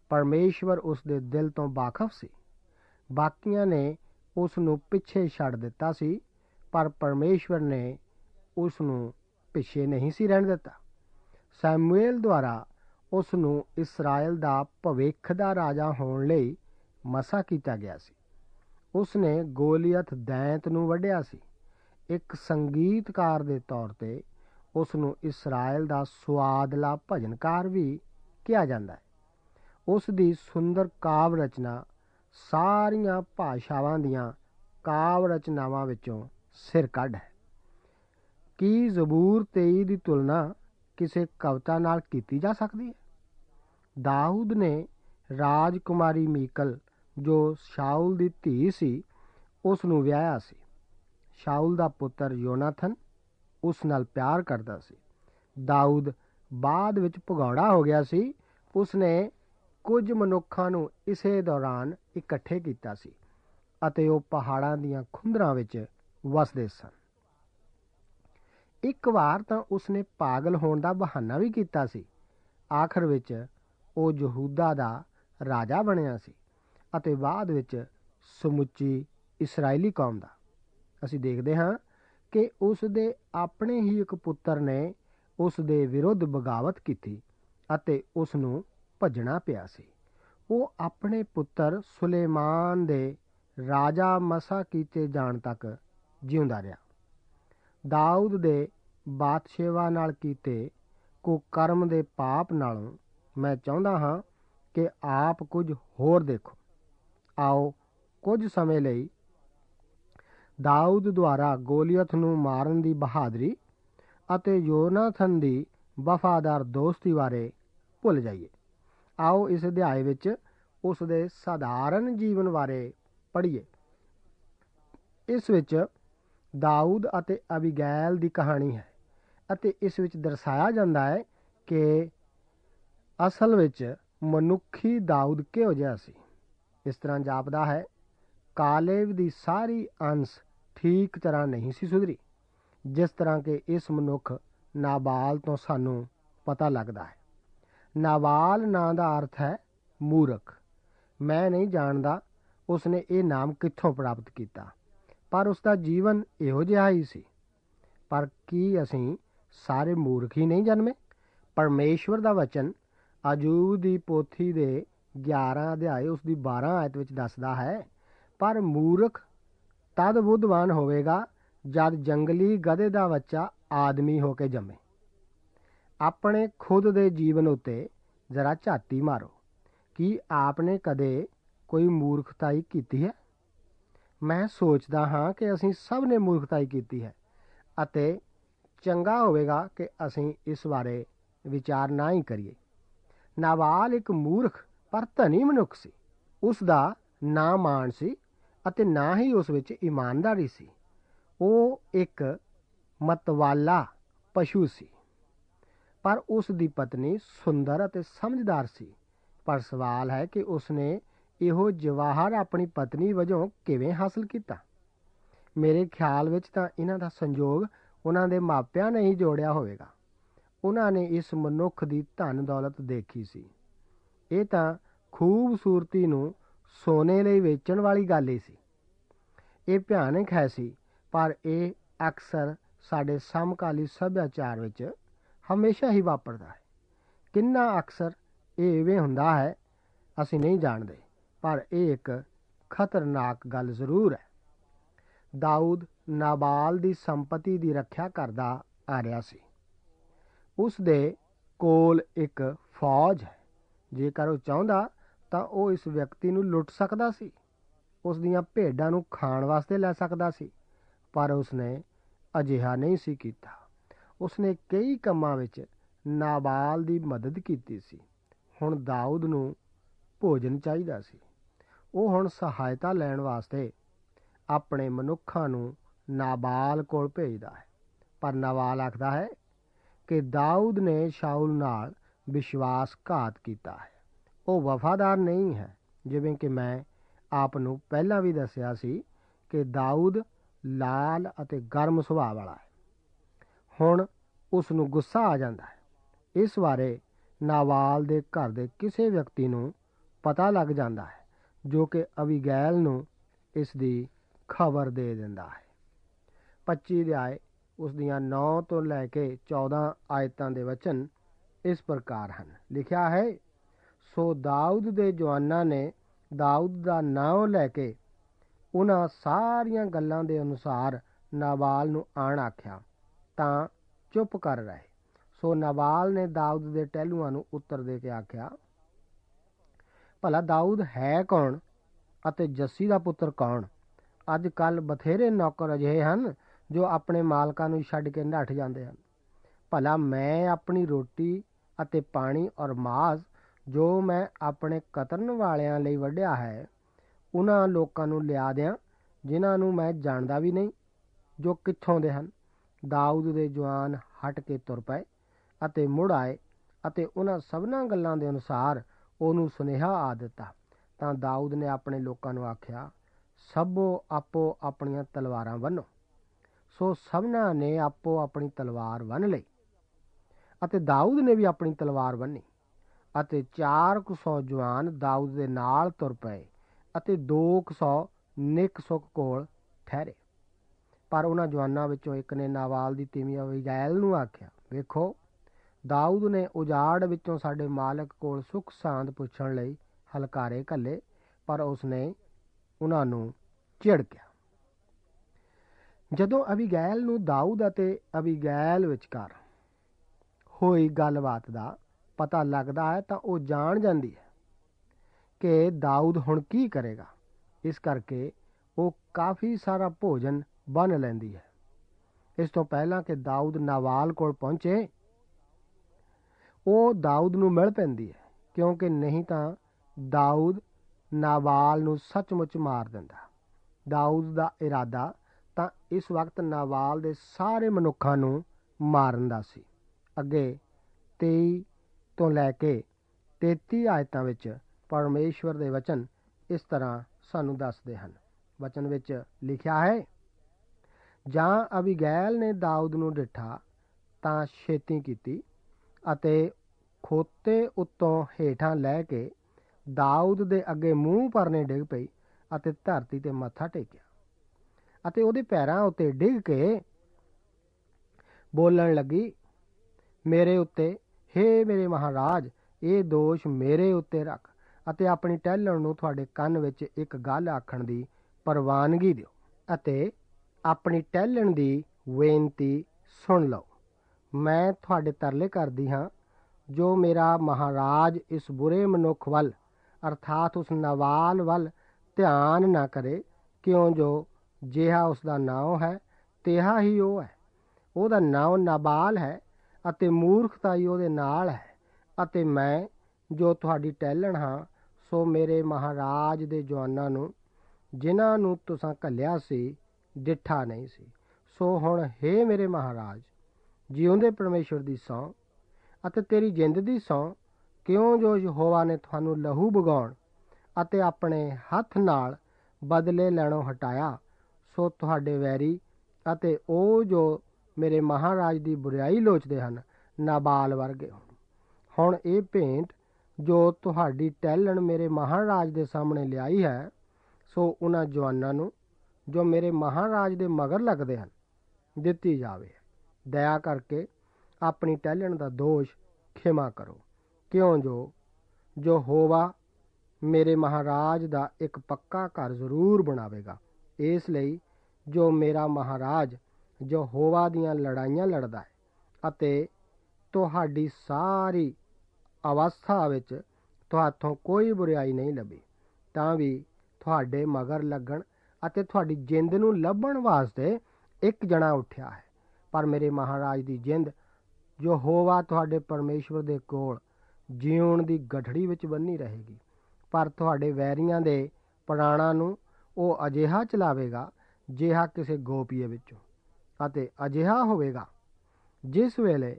ਪਰਮੇਸ਼ਵਰ ਉਸ ਦੇ ਦਿਲ ਤੋਂ ਵਾਕਫ ਸੀ। ਬਾਕੀਆਂ ਨੇ ਉਸ ਨੂੰ ਪਿੱਛੇ ਛੱਡ ਦਿੱਤਾ ਸੀ, ਪਰ ਪਰਮੇਸ਼ਵਰ ਨੇ ਉਸ ਨੂੰ ਪਿੱਛੇ ਨਹੀਂ ਸੀ ਰਹਿਣ ਦਿੱਤਾ। ਸੈਮੂਏਲ ਦੁਆਰਾ ਉਸ ਨੂੰ ਇਸਰਾਇਲ ਦਾ ਭਵਿੱਖ ਦਾ ਰਾਜਾ ਹੋਣ ਲਈ ਮਸਾ ਕੀਤਾ ਗਿਆ ਸੀ। ਉਸ ਨੇ ਗੋਲੀਅਥ ਦੈਂਤ ਨੂੰ ਵੱਢਿਆ ਸੀ। ਇੱਕ ਸੰਗੀਤਕਾਰ ਦੇ ਤੌਰ 'ਤੇ ਉਸ ਨੂੰ ਇਸਰਾਇਲ ਦਾ ਸੁਆਦਲਾ ਭਜਨਕਾਰ ਵੀ ਕਿਹਾ ਜਾਂਦਾ ਹੈ। ਉਸ ਦੀ ਸੁੰਦਰ ਕਾਵ ਰਚਨਾ ਸਾਰੀਆਂ ਭਾਸ਼ਾਵਾਂ ਦੀਆਂ ਕਾਵ ਰਚਨਾਵਾਂ ਵਿੱਚੋਂ ਸਿਰ ਕੱਢ ਹੈ। ਕੀ ਜ਼ਬੂਰ ਤੇਈ ਦੀ ਤੁਲਨਾ ਕਿਸੇ ਕਵਿਤਾ ਨਾਲ ਕੀਤੀ ਜਾ ਸਕਦੀ ਹੈ? ਦਾਊਦ ਨੇ ਰਾਜਕੁਮਾਰੀ ਮੀਕਲ, ਜੋ ਸ਼ਾਊਲ ਦੀ ਧੀ ਸੀ, ਉਸ ਨੂੰ ਵਿਆਹਿਆ ਸੀ। ਸ਼ਾਊਲ ਦਾ ਪੁੱਤਰ ਯੋਨਾਥਨ ਉਸ ਨਾਲ ਪਿਆਰ ਕਰਦਾ ਸੀ। ਦਾਊਦ ਬਾਅਦ ਵਿੱਚ ਭਗੌੜਾ ਹੋ ਗਿਆ ਸੀ। ਉਸ ਨੇ ਕੁਝ ਮਨੁੱਖਾਂ ਨੂੰ ਇਸੇ ਦੌਰਾਨ ਇਕੱਠੇ ਕੀਤਾ ਸੀ ਅਤੇ ਉਹ ਪਹਾੜਾਂ ਦੀਆਂ ਖੁੰਦਰਾਂ ਵਿੱਚ ਵਸਦੇ ਸਨ। ਇੱਕ ਵਾਰ ਤਾਂ ਉਸਨੇ ਪਾਗਲ ਹੋਣ ਦਾ ਬਹਾਨਾ ਵੀ ਕੀਤਾ ਸੀ। ਆਖਰ ਵਿੱਚ ਉਹ ਯਹੂਦਾ ਦਾ ਰਾਜਾ ਬਣਿਆ ਸੀ ਅਤੇ ਬਾਅਦ ਵਿੱਚ ਸਮੁੱਚੀ ਇਸਰਾਏਲੀ ਕੌਮ ਦਾ। ਅਸੀਂ ਦੇਖਦੇ ਹਾਂ ਕਿ ਉਸ ਦੇ ਆਪਣੇ ਹੀ ਇੱਕ ਪੁੱਤਰ ਨੇ ਉਸ ਦੇ ਵਿਰੁੱਧ ਬਗਾਵਤ ਕੀਤੀ ਅਤੇ ਉਸ ਨੂੰ ਭੱਜਣਾ ਪਿਆ ਸੀ। ਉਹ ਆਪਣੇ ਪੁੱਤਰ ਸੁਲੇਮਾਨ ਦੇ ਰਾਜਾ ਮਸਾ ਕੀਤੇ ਜਾਣ ਤੱਕ ਜਿਉਂਦਾ ਰਿਹਾ। ਦਾਊਦ ਦੇ ਬਾਦਸ਼ਾਹ ਨਾਲ ਕੀਤੇ ਕੁਕਰਮ ਦੇ ਪਾਪ ਨਾਲੋਂ ਮੈਂ ਚਾਹੁੰਦਾ ਹਾਂ ਕਿ ਆਪ ਕੁਝ ਹੋਰ ਦੇਖੋ। ਆਓ ਕੁਝ ਸਮੇਂ ਲਈ ਦਾਊਦ ਦੁਆਰਾ ਗੋਲੀਅਥ ਨੂੰ ਮਾਰਨ ਦੀ ਬਹਾਦਰੀ ਅਤੇ ਯੋਨਾਥਨ ਦੀ ਵਫਾਦਾਰ ਦੋਸਤੀ ਬਾਰੇ ਭੁੱਲ ਜਾਈਏ। ਆਓ ਇਸ ਅਧਿਆਏ ਵਿੱਚ ਉਸ ਦੇ ਸਾਧਾਰਨ ਜੀਵਨ ਬਾਰੇ ਪੜ੍ਹੀਏ। ਇਸ ਵਿੱਚ ਦਾਊਦ ਅਤੇ ਅਬੀਗੈਲ ਦੀ ਕਹਾਣੀ ਹੈ ਅਤੇ ਇਸ ਵਿੱਚ ਦਰਸਾਇਆ ਜਾਂਦਾ ਹੈ ਕਿ ਅਸਲ ਵਿੱਚ ਮਨੁੱਖੀ ਦਾਊਦ ਕਿਹੋ ਜਿਹਾ ਸੀ। ਇਸ ਤਰ੍ਹਾਂ ਜਾਪਦਾ ਹੈ, ਕਾਲੇਬ ਦੀ ਸਾਰੀ ਅੰਸ ਠੀਕ ਤਰ੍ਹਾਂ ਨਹੀਂ ਸੀ ਸੁਧਰੀ, ਜਿਸ ਤਰ੍ਹਾਂ ਕਿ ਇਸ ਮਨੁੱਖ ਨਾਬਾਲ ਤੋਂ ਸਾਨੂੰ ਪਤਾ ਲੱਗਦਾ ਹੈ। ਨਾਬਾਲ ਨਾਂ ਦਾ ਅਰਥ ਹੈ ਮੂਰਖ। ਮੈਂ ਨਹੀਂ ਜਾਣਦਾ ਉਸਨੇ ਇਹ ਨਾਮ ਕਿੱਥੋਂ ਪ੍ਰਾਪਤ ਕੀਤਾ, ਪਰ ਉਸਦਾ ਜੀਵਨ ਇਹੋ ਜਿਹਾ ਹੀ ਸੀ। ਪਰ ਕੀ ਅਸੀਂ ਸਾਰੇ ਮੂਰਖ ਹੀ ਨਹੀਂ ਜਨਮੇ? ਪਰਮੇਸ਼ਵਰ ਦਾ ਵਚਨ ਅਯੂਬ ਦੀ ਪੋਥੀ ਦੇ ਗਿਆਰਾਂ ਅਧਿਆਏ ਉਸ ਦੀ ਬਾਰਾਂ ਆਇਤ ਵਿੱਚ ਦੱਸਦਾ ਹੈ, ਪਰ ਮੂਰਖ ਤਦ ਬੁੱਧਵਾਨ ਹੋਵੇਗਾ ਜਦ ਜੰਗਲੀ ਗਧੇ ਦਾ ਬੱਚਾ ਆਦਮੀ ਹੋ ਕੇ ਜੰਮੇ। ਆਪਣੇ ਖੁਦ ਦੇ ਜੀਵਨ ਉੱਤੇ ਜ਼ਰਾ ਝਾਤੀ ਮਾਰੋ। ਕੀ ਆਪਨੇ ਕਦੇ ਕੋਈ ਮੂਰਖਤਾਈ ਕੀਤੀ ਹੈ? ਮੈਂ ਸੋਚਦਾ ਹਾਂ ਕਿ ਅਸੀਂ ਸਭ ਨੇ ਮੂਰਖਤਾਈ ਕੀਤੀ ਹੈ ਅਤੇ ਚੰਗਾ ਹੋਵੇਗਾ ਕਿ ਅਸੀਂ ਇਸ ਬਾਰੇ ਵਿਚਾਰ ਨਾ ਹੀ ਕਰੀਏ। ਨਾਬਾਲ ਇੱਕ ਮੂਰਖ ਪਰ ਧਨੀ ਮਨੁੱਖ ਸੀ। ਉਸ ਦਾ ਨਾ ਮਾਣ ਸੀ ਅਤੇ ਨਾ ਹੀ ਉਸ ਵਿੱਚ ਇਮਾਨਦਾਰੀ ਸੀ। ਉਹ ਇੱਕ ਮਤਵਾਲਾ ਪਸ਼ੂ ਸੀ, ਪਰ ਉਸ ਦੀ ਪਤਨੀ ਸੁੰਦਰ ਅਤੇ ਸਮਝਦਾਰ ਸੀ। ਪਰ ਸਵਾਲ ਹੈ ਕਿ ਉਸਨੇ ਇਹੋ ਜਵਾਹਰ ਆਪਣੀ ਪਤਨੀ ਵਜੋਂ ਕਿਵੇਂ ਹਾਸਲ ਕੀਤਾ? ਮੇਰੇ ਖਿਆਲ ਵਿੱਚ ਤਾਂ ਇਹਨਾਂ ਦਾ ਸੰਯੋਗ ਉਹਨਾਂ ਦੇ ਮਾਪਿਆਂ ਨੇ ਹੀ ਜੋੜਿਆ ਹੋਵੇਗਾ। ਉਹਨਾਂ ਨੇ ਇਸ ਮਨੁੱਖ ਦੀ ਧਨ ਦੌਲਤ ਦੇਖੀ ਸੀ। ਇਹ ਤਾਂ ਖੂਬਸੂਰਤੀ ਨੂੰ ਸੋਨੇ ਲਈ ਵੇਚਣ ਵਾਲੀ ਗੱਲ ਹੀ ਸੀ। ਇਹ ਭਿਆਨਕ ਹੈ ਸੀ, ਪਰ ਇਹ ਅਕਸਰ ਸਾਡੇ ਸਮਕਾਲੀ ਸੱਭਿਆਚਾਰ ਵਿੱਚ ਹਮੇਸ਼ਾ ਹੀ ਵਾਪਰਦਾ ਹੈ। ਕਿੰਨਾ ਅਕਸਰ ਇਹ ਇਵੇਂ ਹੁੰਦਾ ਹੈ ਅਸੀਂ ਨਹੀਂ ਜਾਣਦੇ, ਪਰ ਇਹ ਇੱਕ ਖਤਰਨਾਕ ਗੱਲ ਜ਼ਰੂਰ ਹੈ। ਦਾਊਦ ਨਾਬਾਲ ਦੀ ਸੰਪਤੀ ਦੀ ਰੱਖਿਆ ਕਰਦਾ ਆ ਰਿਹਾ ਸੀ। ਉਸ ਦੇ ਕੋਲ ਇੱਕ ਫੌਜ ਹੈ। ਜੇਕਰ ਉਹ ਚਾਹੁੰਦਾ ਤਾਂ ਉਹ ਇਸ ਵਿਅਕਤੀ ਨੂੰ ਲੁੱਟ ਸਕਦਾ ਸੀ, ਉਸ ਦੀਆਂ ਭੇਡਾਂ ਨੂੰ ਖਾਣ ਵਾਸਤੇ ਲੈ ਸਕਦਾ ਸੀ, ਪਰ ਉਸਨੇ ਅਜਿਹਾ ਨਹੀਂ ਸੀ ਕੀਤਾ। ਉਸਨੇ ਕਈ ਕੰਮਾਂ ਵਿੱਚ ਨਾਬਾਲ ਦੀ ਮਦਦ ਕੀਤੀ ਸੀ। ਹੁਣ ਦਾਊਦ ਨੂੰ ਭੋਜਨ ਚਾਹੀਦਾ ਸੀ। ਉਹ ਹੁਣ ਸਹਾਇਤਾ ਲੈਣ ਵਾਸਤੇ ਆਪਣੇ ਮਨੁੱਖਾਂ ਨੂੰ ਨਾਬਾਲ ਕੋਲ ਭੇਜਦਾ ਹੈ, ਪਰ ਨਾਬਾਲ ਆਖਦਾ ਹੈ ਕਿ ਦਾਊਦ ਨੇ ਸ਼ਾਊਲ ਨਾਲ ਵਿਸ਼ਵਾਸਘਾਤ ਕੀਤਾ ਹੈ। ਉਹ ਵਫਾਦਾਰ ਨਹੀਂ ਹੈ। ਜਿਵੇਂ ਕਿ ਮੈਂ ਆਪ ਨੂੰ ਪਹਿਲਾਂ ਵੀ ਦੱਸਿਆ ਸੀ ਕਿ ਦਾਊਦ ਲਾਲ ਅਤੇ ਗਰਮ ਸੁਭਾਅ ਵਾਲਾ ਹੈ। ਹੁਣ ਉਸ ਨੂੰ ਗੁੱਸਾ ਆ ਜਾਂਦਾ ਹੈ। ਇਸ ਬਾਰੇ ਨਾਬਾਲ ਦੇ ਘਰ ਦੇ ਕਿਸੇ ਵਿਅਕਤੀ ਨੂੰ ਪਤਾ ਲੱਗ ਜਾਂਦਾ ਹੈ, ਜੋ ਕਿ ਅਬੀਗੈਲ ਨੂੰ ਇਸ ਦੀ ਖਬਰ ਦੇ ਦਿੰਦਾ ਹੈ। ਪੱਚੀ ਅਧਿਆਏ ਉਸ ਦੀਆਂ ਨੌ ਤੋਂ ਲੈ ਕੇ ਚੌਦਾਂ ਆਇਤਾਂ ਦੇ ਵਚਨ ਇਸ ਪ੍ਰਕਾਰ ਹਨ। ਲਿਖਿਆ ਹੈ, ਸੋ ਦਾਊਦ ਦੇ ਜਵਾਨਾਂ ਨੇ ਦਾਊਦ ਦਾ ਨਾਮ ਲੈ ਕੇ ਉਹਨਾਂ ਸਾਰੀਆਂ ਗੱਲਾਂ ਦੇ ਅਨੁਸਾਰ ਨਾਬਾਲ ਨੂੰ ਆਣ ਆਖਿਆ ਤਾਂ ਚੁੱਪ ਕਰ ਰਹੇ। ਸੋ ਨਾਬਾਲ ਨੇ ਦਾਊਦ ਦੇ ਟਹਿਲੂਆਂ ਨੂੰ ਉੱਤਰ ਦੇ ਕੇ ਆਖਿਆ, ਭਲਾ ਦਾਊਦ ਹੈ ਕੌਣ ਅਤੇ ਜੱਸੀ ਦਾ ਪੁੱਤਰ ਕੌਣ? ਅੱਜ ਕੱਲ੍ਹ ਬਥੇਰੇ ਨੌਕਰ ਅਜਿਹੇ ਹਨ ਜੋ ਆਪਣੇ ਮਾਲਕਾਂ ਨੂੰ ਛੱਡ ਕੇ ਨੱਠ ਜਾਂਦੇ ਹਨ। ਭਲਾ ਮੈਂ ਆਪਣੀ ਰੋਟੀ ਅਤੇ ਪਾਣੀ ਔਰ ਮਾਸ ਜੋ ਮੈਂ ਆਪਣੇ ਕਤਰਨ ਵਾਲਿਆਂ ਲਈ ਵੱਢਿਆ ਹੈ ਉਹਨਾਂ ਲੋਕਾਂ ਨੂੰ ਲਿਆ ਦਿਆਂ ਜਿਨ੍ਹਾਂ ਨੂੰ ਮੈਂ ਜਾਣਦਾ ਵੀ ਨਹੀਂ, ਜੋ ਕਿੱਥੋਂ ਦੇ ਹਨ? ਦਾਊਦ ਦੇ ਜਵਾਨ ਹਟ ਕੇ ਤੁਰ ਪਏ ਅਤੇ ਮੁੜ ਆਏ ਅਤੇ ਉਹਨਾਂ ਸਭਨਾਂ ਗੱਲਾਂ ਦੇ ਅਨੁਸਾਰ ਉਹਨੂੰ ਸੁਨੇਹਾ ਆ ਦਿੱਤਾ। ਤਾਂ ਦਾਊਦ ਨੇ ਆਪਣੇ ਲੋਕਾਂ ਨੂੰ ਆਖਿਆ, ਸਭੋ ਆਪੋ ਆਪਣੀਆਂ ਤਲਵਾਰਾਂ ਬੰਨੋ। ਸੋ ਸਭਨਾਂ ਨੇ ਆਪੋ ਆਪਣੀ ਤਲਵਾਰ ਬੰਨ੍ਹ ਲਈ ਅਤੇ ਦਾਊਦ ਨੇ ਵੀ ਆਪਣੀ ਤਲਵਾਰ ਬੰਨ੍ਹੀ ਅਤੇ ਚਾਰ ਕੁ ਸੌ ਜਵਾਨ ਦਾਊਦ ਦੇ ਨਾਲ ਤੁਰ ਪਏ ਅਤੇ ਦੋ ਕੁ ਸੌ ਨਿੱਕ ਸੁੱਕ ਕੋਲ ਠਹਿਰੇ। ਪਰ ਉਹਨਾਂ ਜਵਾਨਾਂ ਵਿੱਚੋਂ ਇੱਕ ਨੇ ਨਾਬਾਲ ਦੀ ਤੀਵੀਂ ਅਬੀਗੈਲ ਨੂੰ ਆਖਿਆ, ਵੇਖੋ, ਦਾਊਦ ਨੇ ਉਜਾੜ ਵਿੱਚੋਂ ਸਾਡੇ ਮਾਲਕ ਕੋਲ ਸੁੱਖ ਸਾਂਦ ਪੁੱਛਣ ਲਈ ਹਲਕਾਰੇ ਘੱਲੇ, ਪਰ ਉਸਨੇ ਉਹਨਾਂ ਨੂੰ ਝਿੜਕਿਆ। ਜਦੋਂ ਅਬੀਗੈਲ ਨੂੰ ਦਾਊਦ ਅਤੇ ਅਬੀਗੈਲ ਵਿਚਕਾਰ ਹੋਈ ਗੱਲਬਾਤ ਦਾ ਪਤਾ ਲੱਗਦਾ ਹੈ ਤਾਂ ਉਹ ਜਾਣ ਜਾਂਦੀ ਹੈ ਕਿ ਦਾਊਦ ਹੁਣ ਕੀ ਕਰੇਗਾ। ਇਸ ਕਰਕੇ ਉਹ ਕਾਫੀ ਸਾਰਾ ਭੋਜਨ ਬੰਨ੍ਹ ਲੈਂਦੀ ਹੈ। ਇਸ ਤੋਂ ਪਹਿਲਾਂ ਕਿ ਦਾਊਦ ਨਾਬਾਲ ਕੋਲ ਪਹੁੰਚੇ ਉਹ ਦਾਊਦ ਨੂੰ ਮਿਲ ਪੈਂਦੀ ਹੈ, ਕਿਉਂਕਿ ਨਹੀਂ ਤਾਂ ਦਾਊਦ ਨਾਬਾਲ ਨੂੰ ਸੱਚਮੁੱਚ ਮਾਰ ਦਿੰਦਾ। ਦਾਊਦ ਦਾ ਇਰਾਦਾ ਤਾਂ ਇਸ ਵਕਤ ਨਾਬਾਲ ਦੇ ਸਾਰੇ ਮਨੁੱਖਾਂ ਨੂੰ ਮਾਰਨ ਦਾ ਸੀ। ਅੱਗੇ ਤੇਈ ਤੋਂ ਲੈ ਕੇ ਤੇਤੀ ਆਇਤਾਂ ਵਿੱਚ ਪਰਮੇਸ਼ਵਰ ਦੇ ਵਚਨ ਇਸ ਤਰ੍ਹਾਂ ਸਾਨੂੰ ਦੱਸਦੇ ਹਨ। ਵਚਨ ਵਿੱਚ ਲਿਖਿਆ ਹੈ, ਜਾਂ ਅਬੀਗੈਲ ਨੇ ਦਾਊਦ ਨੂੰ ਡਿੱਠਾ ਤਾਂ ਛੇਤੀ ਕੀਤੀ ਅਤੇ ਖੋਤੇ ਉੱਤੋਂ ਹੇਠਾਂ ਲੈ ਕੇ ਦਾਊਦ ਦੇ ਅੱਗੇ ਮੂੰਹ ਭਰਨੇ ਡਿੱਗ ਪਈ ਅਤੇ ਧਰਤੀ ਤੇ ਮੱਥਾ ਟੇਕਿਆ ਅਤੇ ਉਹਦੇ ਪੈਰਾਂ ਉੱਤੇ ਡਿੱਗ ਕੇ ਬੋਲਣ ਲੱਗੀ, ਮੇਰੇ ਉੱਤੇ, ਹੇ ਮੇਰੇ ਮਹਾਰਾਜ, ਇਹ ਦੋਸ਼ ਮੇਰੇ ਉੱਤੇ ਰੱਖ ਅਤੇ ਆਪਣੀ ਟਹਿਲਣ ਨੂੰ ਤੁਹਾਡੇ ਕੰਨ ਵਿੱਚ ਇੱਕ ਗੱਲ ਆਖਣ ਦੀ ਪ੍ਰਵਾਨਗੀ ਦਿਓ ਅਤੇ ਆਪਣੀ ਟਹਿਲਣ ਦੀ ਬੇਨਤੀ ਸੁਣ ਲਓ। ਮੈਂ ਤੁਹਾਡੇ ਤਰਲੇ ਕਰਦੀ ਹਾਂ, ਜੋ ਮੇਰਾ ਮਹਾਰਾਜ ਇਸ ਬੁਰੇ ਮਨੁੱਖ ਵੱਲ ਅਰਥਾਤ ਉਸ ਨਾਬਾਲ ਵੱਲ ਧਿਆਨ ਨਾ ਕਰੇ, ਕਿਉਂ ਜੋ ਜਿਹਾ ਉਸਦਾ ਨਾਮ ਹੈ ਤਿਹਾ ਹੀ ਉਹ ਹੈ। ਉਹਦਾ ਨਾਮ ਨਾਬਾਲ ਹੈ ਅਤੇ ਮੂਰਖਤਾਈ ਉਹਦੇ ਨਾਲ ਹੈ ਅਤੇ ਮੈਂ ਜੋ ਤੁਹਾਡੀ ਟਹਿਲਣ ਹਾਂ ਸੋ ਮੇਰੇ ਮਹਾਰਾਜ ਦੇ ਜਵਾਨਾਂ ਨੂੰ ਜਿਨ੍ਹਾਂ ਨੂੰ ਤੁਸਾਂ ਘੱਲਿਆ ਸੀ ਡਿੱਠਾ ਨਹੀਂ ਸੀ। ਸੋ ਹੁਣ ਹੇ ਮੇਰੇ ਮਹਾਰਾਜ, ਜਿਉਂਦੇ ਪਰਮੇਸ਼ਵਰ ਦੀ ਸਹੁੰ ਅਤੇ ਤੇਰੀ ਜਿੰਦ ਦੀ ਸਹੁੰ, ਕਿਉਂ ਜੋ ਯਹੋਵਾ ਨੇ ਤੁਹਾਨੂੰ ਲਹੂ ਵਗਾਉਣ ਅਤੇ ਆਪਣੇ ਹੱਥ ਨਾਲ ਬਦਲੇ ਲੈਣੋਂ ਹਟਾਇਆ, ਸੋ ਤੁਹਾਡੇ ਵੈਰੀ ਅਤੇ ਉਹ ਜੋ ਮੇਰੇ ਮਹਾਰਾਜ ਦੀ ਬੁਰਾਈ ਲੋਚਦੇ ਹਨ ਨਾਬਾਲ ਵਰਗੇ ਹੋਣ। ਹੁਣ ਇਹ ਭੇਂਟ ਜੋ ਤੁਹਾਡੀ ਟਹਿਲਣ ਮੇਰੇ ਮਹਾਰਾਜ ਦੇ ਸਾਹਮਣੇ ਲਿਆਈ ਹੈ, ਸੋ ਉਹਨਾਂ ਜਵਾਨਾਂ ਨੂੰ ਜੋ ਮੇਰੇ ਮਹਾਰਾਜ ਦੇ ਮਗਰ ਲੱਗਦੇ ਹਨ ਦਿੱਤੀ ਜਾਵੇ। ਦਇਆ ਕਰਕੇ ਆਪਣੀ ਟਹਿਲਣ ਦਾ ਦੋਸ਼ ਖਿਮਾ ਕਰੋ, ਕਿਉਂ ਜੋ ਜੋ ਹੋਵਾ ਮੇਰੇ ਮਹਾਰਾਜ ਦਾ ਇੱਕ ਪੱਕਾ ਘਰ ਜ਼ਰੂਰ ਬਣਾਵੇਗਾ। ਇਸ ਲਈ ਜੋ ਮੇਰਾ ਮਹਾਰਾਜ ਜੋ ਹੋਵਾ ਦੀਆਂ ਲੜਾਈਆਂ ਲੜਦਾ ਹੈ ਅਤੇ ਤੁਹਾਡੀ ਸਾਰੀ ਅਵਸਥਾ ਵਿੱਚ ਤੁਹਾਥੋਂ ਕੋਈ ਬੁਰਾਈ ਨਹੀਂ ਲੱਭੀ, ਤਾਂ ਵੀ ਤੁਹਾਡੇ ਮਗਰ ਲੱਗਣ ਅਤੇ ਤੁਹਾਡੀ ਜਿੰਦ ਨੂੰ ਲੱਭਣ ਵਾਸਤੇ ਇੱਕ ਜਣਾ ਉੱਠਿਆ ਹੈ। ਪਰ ਮੇਰੇ ਮਹਾਰਾਜ ਦੀ ਜਿੰਦ ਜੋ ਹੋਵਾ ਤੁਹਾਡੇ ਪਰਮੇਸ਼ਵਰ ਦੇ ਕੋਲ ਜਿਉਣ ਦੀ ਗਠੜੀ ਵਿੱਚ ਬੰਨੀ ਰਹੇਗੀ। ਪਰ ਤੁਹਾਡੇ ਵੈਰੀਆਂ ਦੇ ਪ੍ਰਾਣਾਂ ਨੂੰ ਉਹ ਅਜਿਹਾ ਚਲਾਵੇਗਾ ਜਿਹਾ ਕਿਸੇ ਗੋਪੀਏ ਵਿੱਚੋਂ, ਅਤੇ ਅਜਿਹਾ ਹੋਵੇਗਾ ਜਿਸ ਵੇਲੇ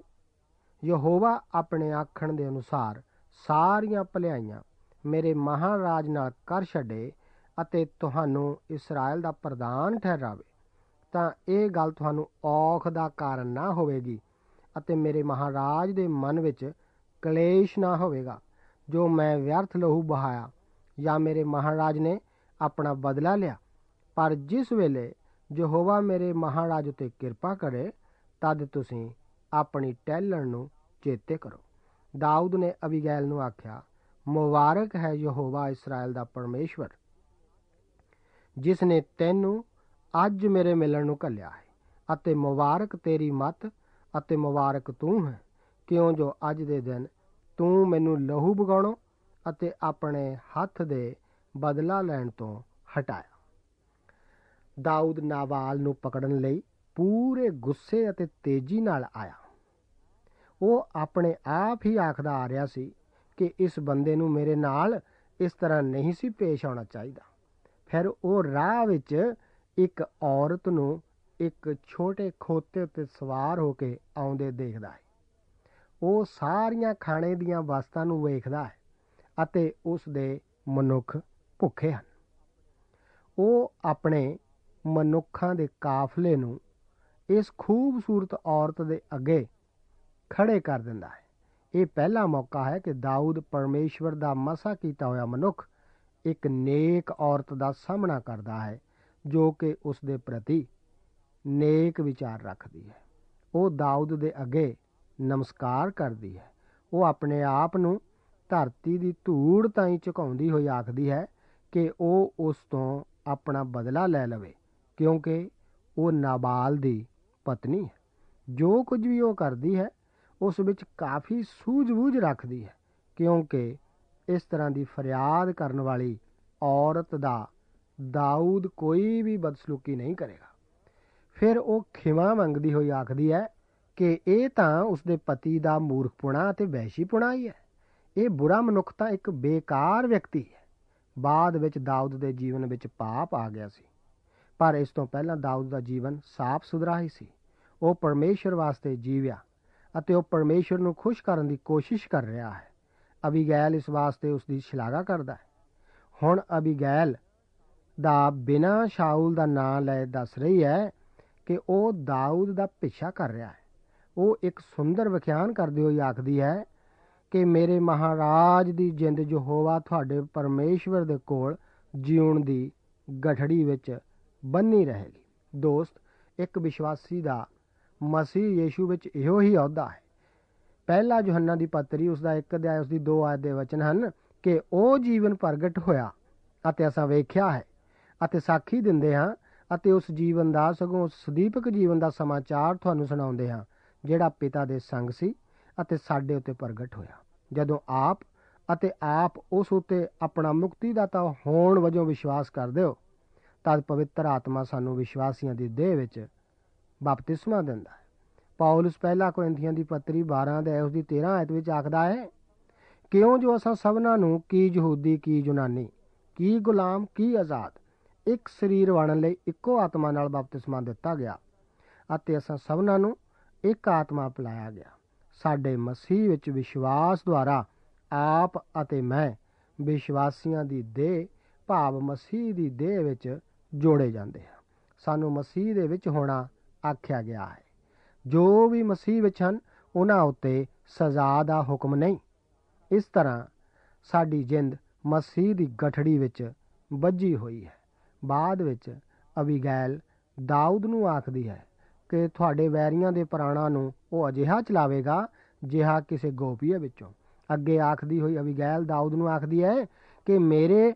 ਯਹੋਵਾ ਆਪਣੇ ਆਖਣ ਦੇ ਅਨੁਸਾਰ ਸਾਰੀਆਂ ਭਲਾਈਆਂ ਮੇਰੇ ਮਹਾਰਾਜ ਨਾਲ ਕਰ ਛੱਡੇ ਅਤੇ ਤੁਹਾਨੂੰ ਇਸਰਾਇਲ ਦਾ ਪ੍ਰਧਾਨ ਠਹਿਰਾਵੇ, ਤਾਂ ਇਹ ਗੱਲ ਤੁਹਾਨੂੰ ਔਖ ਦਾ ਕਾਰਨ ਨਾ ਹੋਵੇਗੀ ਅਤੇ ਮੇਰੇ ਮਹਾਰਾਜ ਦੇ ਮਨ ਵਿੱਚ ਕਲੇਸ਼ ਨਾ ਹੋਵੇਗਾ, ਜੋ ਮੈਂ ਵਿਅਰਥ ਲਹੂ ਬਹਾਇਆ ਜਾਂ ਮੇਰੇ ਮਹਾਰਾਜ ਨੇ ਆਪਣਾ ਬਦਲਾ ਲਿਆ। ਪਰ ਜਿਸ ਵੇਲੇ ਯਹੋਵਾ ਮੇਰੇ ਮਹਾਰਾਜ ਉੱਤੇ ਕਿਰਪਾ ਕਰੇ, ਤਦ ਤੁਸੀਂ ਆਪਣੀ ਟਹਿਲਣ ਨੂੰ ਚੇਤੇ ਕਰੋ। ਦਾਊਦ ਨੇ ਅਬੀਗੈਲ ਨੂੰ ਆਖਿਆ, ਮੁਬਾਰਕ ਹੈ ਯਹੋਵਾ ਇਸਰਾਇਲ ਦਾ ਪਰਮੇਸ਼ਵਰ, ਜਿਸ ਨੇ ਤੈਨੂੰ ਅੱਜ ਮੇਰੇ ਮਿਲਣ ਨੂੰ ਘੱਲਿਆ ਹੈ, ਅਤੇ ਮੁਬਾਰਕ ਤੇਰੀ ਮੱਤ ਅਤੇ ਮੁਬਾਰਕ ਤੂੰ ਹੈ, ਕਿਉਂ ਜੋ ਅੱਜ ਦੇ ਦਿਨ ਤੂੰ ਮੈਨੂੰ ਲਹੂ ਵਗਾਉਣੋਂ ਅਤੇ ਆਪਣੇ ਹੱਥ ਦੇ ਬਦਲਾ ਲੈਣ ਤੋਂ ਹਟਾਇਆ। ਦਾਊਦ ਨਾਬਾਲ ਨੂੰ ਪਕੜਨ ਲਈ ਪੂਰੇ ਗੁੱਸੇ ਅਤੇ ਤੇਜ਼ੀ ਨਾਲ ਆਇਆ। ਉਹ ਆਪਣੇ ਆਪ ਹੀ ਆਖਦਾ ਆ ਰਿਹਾ ਸੀ ਕਿ ਇਸ ਬੰਦੇ ਨੂੰ ਮੇਰੇ ਨਾਲ ਇਸ ਤਰ੍ਹਾਂ ਨਹੀਂ ਸੀ ਪੇਸ਼ ਆਉਣਾ ਚਾਹੀਦਾ। ਫਿਰ ਉਹ ਰਾਹ ਵਿੱਚ ਇੱਕ ਔਰਤ ਨੂੰ ਇੱਕ ਛੋਟੇ ਖੋਤੇ ਉੱਤੇ ਸਵਾਰ ਹੋ ਕੇ ਆਉਂਦੇ ਦੇਖਦਾ ਹੈ। ਉਹ ਸਾਰੀਆਂ ਖਾਣੇ ਦੀਆਂ ਵਸਤਾਂ ਨੂੰ ਵੇਖਦਾ ਹੈ ਅਤੇ ਉਸ ਦੇ ਮਨੁੱਖ ਭੁੱਖੇ ਹਨ। ਉਹ ਆਪਣੇ ਮਨੁੱਖਾਂ ਦੇ ਕਾਫਲੇ ਨੂੰ ਇਸ ਖੂਬਸੂਰਤ ਔਰਤ ਦੇ ਅੱਗੇ ਖੜੇ ਕਰ ਦਿੰਦਾ ਹੈ। ਇਹ ਪਹਿਲਾ ਮੌਕਾ ਹੈ ਕਿ ਦਾਊਦ ਪਰਮੇਸ਼ਵਰ ਦਾ ਮਸਾ ਕੀਤਾ ਹੋਇਆ ਮਨੁੱਖ ਇੱਕ ਨੇਕ ਔਰਤ ਦਾ ਸਾਹਮਣਾ ਕਰਦਾ ਹੈ, ਜੋ ਕਿ ਉਸ ਦੇ ਪ੍ਰਤੀ ਨੇਕ ਵਿਚਾਰ ਰੱਖਦੀ ਹੈ। ਉਹ ਦਾਊਦ ਦੇ ਅੱਗੇ ਨਮਸਕਾਰ ਕਰਦੀ ਹੈ। ਉਹ ਆਪਣੇ ਆਪ ਨੂੰ ਧਰਤੀ ਦੀ ਧੂੜ ਤਾਈਂ ਝੁਕਾਉਂਦੀ ਹੋਈ ਆਖਦੀ ਹੈ ਕਿ ਉਹ ਉਸ ਤੋਂ ਆਪਣਾ ਬਦਲਾ ਲੈ ਲਵੇ, ਕਿਉਂਕਿ ਉਹ ਨਾਬਾਲ ਦੀ ਪਤਨੀ ਹੈ। ਜੋ ਕੁਝ ਵੀ ਉਹ ਕਰਦੀ ਹੈ ਉਸ ਵਿੱਚ ਕਾਫੀ ਸੂਝ-ਬੂਝ ਰੱਖਦੀ ਹੈ, ਕਿਉਂਕਿ ਇਸ ਤਰ੍ਹਾਂ ਦੀ ਫਰਿਆਦ ਕਰਨ ਵਾਲੀ ਔਰਤ ਦਾ ਦਾਊਦ ਕੋਈ ਵੀ ਬਦਸਲੂਕੀ ਨਹੀਂ ਕਰੇਗਾ। ਫਿਰ ਉਹ ਖਿਮਾ ਮੰਗਦੀ ਹੋਈ ਆਖਦੀ ਹੈ ਕਿ ਇਹ ਤਾਂ ਉਸਦੇ ਪਤੀ ਦਾ ਮੂਰਖਪੁਣਾ ਅਤੇ ਵਹਿਸ਼ੀਪੁਣਾ ਹੀ ਹੈ। ਇਹ ਬੁਰਾ ਮਨੁੱਖ ਤਾਂ ਇੱਕ ਬੇਕਾਰ ਵਿਅਕਤੀ ਹੈ। ਬਾਅਦ ਵਿੱਚ ਦਾਊਦ ਦੇ ਜੀਵਨ ਵਿੱਚ ਪਾਪ ਆ ਗਿਆ ਸੀ, ਪਰ ਇਸ ਤੋਂ ਪਹਿਲਾਂ ਦਾਊਦ ਦਾ ਜੀਵਨ ਸਾਫ਼ ਸੁਥਰਾ ਹੀ ਸੀ। ਉਹ ਪਰਮੇਸ਼ਰ ਵਾਸਤੇ ਜੀਵਿਆ ਅਤੇ ਉਹ ਪਰਮੇਸ਼ਰ ਨੂੰ ਖੁਸ਼ ਕਰਨ ਦੀ ਕੋਸ਼ਿਸ਼ ਕਰ ਰਿਹਾ ਹੈ। ਅਬੀਗੈਲ ਇਸ ਵਾਸਤੇ ਉਸ ਦੀ ਸ਼ਲਾਘਾ ਕਰਦਾ ਹੈ। ਹੁਣ ਅਬੀਗੈਲ ਦਾ ਬਿਨਾਂ ਸ਼ਾਊਲ ਦਾ ਨਾਂ ਲੈ ਦੱਸ ਰਹੀ ਹੈ ਕਿ ਉਹ ਦਾਊਦ ਦਾ ਪਿੱਛਾ ਕਰ ਰਿਹਾ ਹੈ। ਉਹ ਇੱਕ ਸੁੰਦਰ ਵਿਖਿਆਨ ਕਰਦੇ ਹੋਈ ਆਖਦੀ ਹੈ ਕਿ ਮੇਰੇ ਮਹਾਰਾਜ ਦੀ ਜਿੰਦ ਯਹੋਵਾ ਤੁਹਾਡੇ ਪਰਮੇਸ਼ਵਰ ਦੇ ਕੋਲ ਜਿਉਣ ਦੀ ਗਠੜੀ ਵਿੱਚ ਬੰਨੀ ਰਹੇਗੀ। ਦੋਸਤ, ਇੱਕ ਵਿਸ਼ਵਾਸੀ ਦਾ ਮਸੀਹ ਯੀਸ਼ੂ ਵਿੱਚ ਇਹੋ ਹੀ ਅਹੁਦਾ ਹੈ। ਪਹਿਲਾ ਯੋਹੰਨਾ ਦੀ ਪੱਤਰੀ ਉਸਦਾ ਇੱਕ ਅਧਿਆਇ ਉਸਦੀ ਦੋ ਆਇਤ ਦੇ ਵਚਨ ਹਨ ਕਿ ਉਹ ਜੀਵਨ ਪ੍ਰਗਟ ਹੋਇਆ ਅਤੇ ਅਸਾਂ ਵੇਖਿਆ ਹੈ ਅਤੇ ਸਾਖੀ ਦਿੰਦੇ ਹਾਂ ਅਤੇ ਉਸ ਜੀਵਨ ਦਾ, ਸਗੋਂ ਉਸ ਸਦੀਪਕ ਜੀਵਨ ਦਾ ਸਮਾਚਾਰ ਤੁਹਾਨੂੰ ਸੁਣਾਉਂਦੇ ਹਾਂ, ਜਿਹੜਾ ਪਿਤਾ ਦੇ ਸੰਗ ਸੀ ਅਤੇ ਸਾਡੇ ਉੱਤੇ ਪ੍ਰਗਟ ਹੋਇਆ। ਜਦੋਂ ਆਪ ਅਤੇ ਆਪ ਉਸ ਉੱਤੇ ਆਪਣਾ ਮੁਕਤੀਦਾਤਾ ਹੋਣ ਵਜੋਂ ਵਿਸ਼ਵਾਸ ਕਰਦੇ ਹੋ, ਤਦ ਪਵਿੱਤਰ ਆਤਮਾ ਸਾਨੂੰ ਵਿਸ਼ਵਾਸੀਆਂ ਦੀ ਦੇਹ ਵਿੱਚ ਬਪਤਿਸਮਾ ਦਿੰਦਾ ਹੈ। ਪੌਲੁਸ ਪਹਿਲਾ ਕੋਰਿੰਥੀਆਂ ਦੀ ਪੱਤਰੀ ਬਾਰਾਂ ਦੇ ਉਸਦੀ ਤੇਰਾਂ ਆਇਤ ਵਿੱਚ ਆਖਦਾ ਹੈ, ਕਿਉਂ ਜੋ ਅਸਾਂ ਸਭਨਾਂ ਨੂੰ, ਕੀ ਯਹੂਦੀ ਕੀ ਯੂਨਾਨੀ, ਕੀ ਗੁਲਾਮ ਕੀ ਆਜ਼ਾਦ, ਇੱਕ ਸਰੀਰ ਬਣਨ ਲਈ ਇੱਕੋ ਆਤਮਾ ਨਾਲ ਬਪਤਿਸਮਾ ਦਿੱਤਾ ਗਿਆ ਅਤੇ ਅਸਾਂ ਸਭਨਾਂ ਨੂੰ ਇੱਕ ਆਤਮਾ ਪਿਲਾਇਆ ਗਿਆ। ਸਾਡੇ ਮਸੀਹ ਵਿੱਚ ਵਿਸ਼ਵਾਸ ਦੁਆਰਾ ਆਪ ਅਤੇ ਮੈਂ ਵਿਸ਼ਵਾਸੀਆਂ ਦੀ ਦੇਹ ਭਾਵ ਮਸੀਹ ਦੀ ਦੇਹ ਵਿੱਚ ਜੋੜੇ ਜਾਂਦੇ ਹਾਂ। ਸਾਨੂੰ ਮਸੀਹ ਦੇ ਵਿੱਚ ਹੋਣਾ ਆਖਿਆ ਗਿਆ ਹੈ। ਜੋ ਵੀ ਮਸੀਹ ਵਿੱਚ ਹਨ ਉਹਨਾਂ ਉੱਤੇ ਸਜ਼ਾ ਦਾ ਹੁਕਮ ਨਹੀਂ। ਇਸ ਤਰ੍ਹਾਂ ਸਾਡੀ ਜਿੰਦ ਮਸੀਹ ਦੀ ਗਠੜੀ ਵਿੱਚ ਬੱਝੀ ਹੋਈ ਹੈ। ਬਾਅਦ ਵਿੱਚ ਅਬੀਗੈਲ ਦਾਊਦ ਨੂੰ ਆਖਦੀ ਹੈ ਕਿ ਤੁਹਾਡੇ ਵੈਰੀਆਂ ਦੇ ਪ੍ਰਾਣਾਂ ਨੂੰ ਉਹ ਅਜਿਹਾ ਚਲਾਵੇਗਾ ਜਿਹਾ ਕਿਸੇ ਗੋਪੀਏ ਵਿੱਚੋਂ। ਅੱਗੇ ਆਖਦੀ ਹੋਈ ਅਬੀਗੈਲ ਦਾਊਦ ਨੂੰ ਆਖਦੀ ਹੈ ਕਿ ਮੇਰੇ